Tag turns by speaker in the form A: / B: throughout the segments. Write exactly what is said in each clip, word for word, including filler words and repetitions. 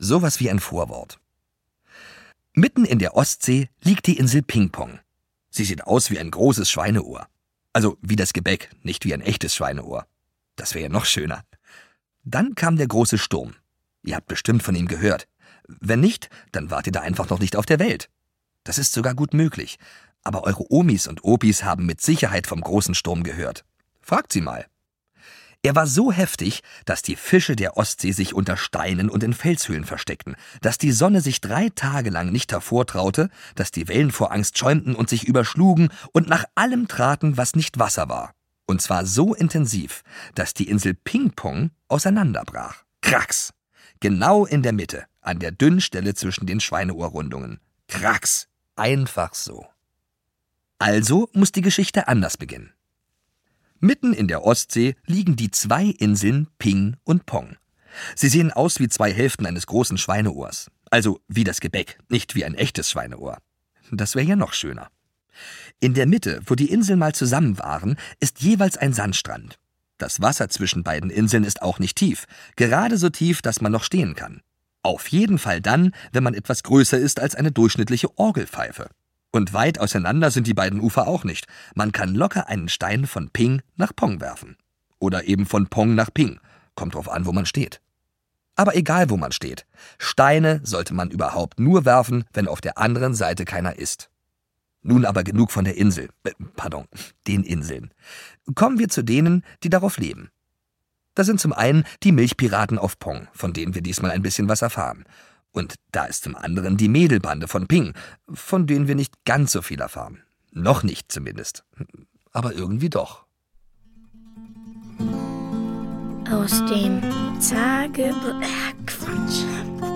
A: Sowas wie ein Vorwort. Mitten in der Ostsee liegt die Insel Ping-Pong. Sie sieht aus wie ein großes Schweineohr. Also wie das Gebäck, nicht wie ein echtes Schweineohr. Das wäre ja noch schöner. Dann kam der große Sturm. Ihr habt bestimmt von ihm gehört. Wenn nicht, dann wart ihr da einfach noch nicht auf der Welt. Das ist sogar gut möglich. Aber eure Omis und Opis haben mit Sicherheit vom großen Sturm gehört. Fragt sie mal. Er war so heftig, dass die Fische der Ostsee sich unter Steinen und in Felshöhlen versteckten, dass die Sonne sich drei Tage lang nicht hervortraute, dass die Wellen vor Angst schäumten und sich überschlugen und nach allem traten, was nicht Wasser war. Und zwar so intensiv, dass die Insel Ping-Pong auseinanderbrach. Kracks! Genau in der Mitte, an der dünnen Stelle zwischen den Schweineohrrundungen. Kracks! Einfach so. Also muss die Geschichte anders beginnen. Mitten in der Ostsee liegen die zwei Inseln Ping und Pong. Sie sehen aus wie zwei Hälften eines großen Schweineohrs. Also wie das Gebäck, nicht wie ein echtes Schweineohr. Das wäre ja noch schöner. In der Mitte, wo die Inseln mal zusammen waren, ist jeweils ein Sandstrand. Das Wasser zwischen beiden Inseln ist auch nicht tief, gerade so tief, dass man noch stehen kann. Auf jeden Fall dann, wenn man etwas größer ist als eine durchschnittliche Orgelpfeife. Und weit auseinander sind die beiden Ufer auch nicht. Man kann locker einen Stein von Ping nach Pong werfen. Oder eben von Pong nach Ping. Kommt drauf an, wo man steht. Aber egal, wo man steht. Steine sollte man überhaupt nur werfen, wenn auf der anderen Seite keiner ist. Nun aber genug von der Insel. Äh, pardon, den Inseln. Kommen wir zu denen, die darauf leben. Das sind zum einen die Milchpiraten auf Pong, von denen wir diesmal ein bisschen was erfahren. Und da ist zum anderen die Mädelbande von Ping, von denen wir nicht ganz so viel erfahren. Noch nicht zumindest. Aber irgendwie doch.
B: Aus dem Tagebuch... Äh, Quatsch.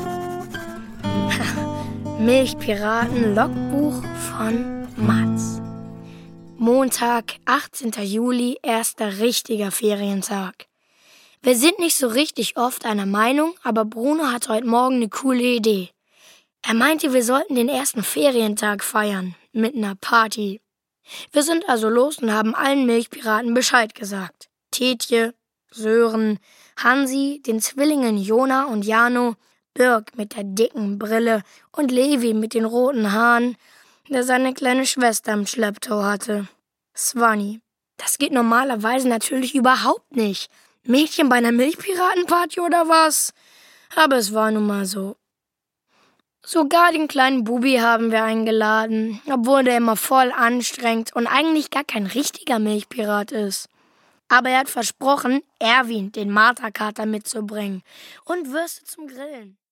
B: Milchpiraten-Logbuch von Mats. Montag, achtzehnter Juli, erster richtiger Ferientag. Wir sind nicht so richtig oft einer Meinung, aber Bruno hat heute Morgen eine coole Idee. Er meinte, wir sollten den ersten Ferientag feiern, mit einer Party. Wir sind also los und haben allen Milchpiraten Bescheid gesagt. Tietje, Sören, Hansi, den Zwillingen Jona und Jano, Birk mit der dicken Brille und Levi mit den roten Haaren, der seine kleine Schwester im Schlepptau hatte. Swanny. Das geht normalerweise natürlich überhaupt nicht. Mädchen bei einer Milchpiratenparty oder was? Aber es war nun mal so. Sogar den kleinen Bubi haben wir eingeladen, obwohl der immer voll anstrengend und eigentlich gar kein richtiger Milchpirat ist. Aber er hat versprochen, Erwin, den Marterkater, mitzubringen und Würste zum Grillen.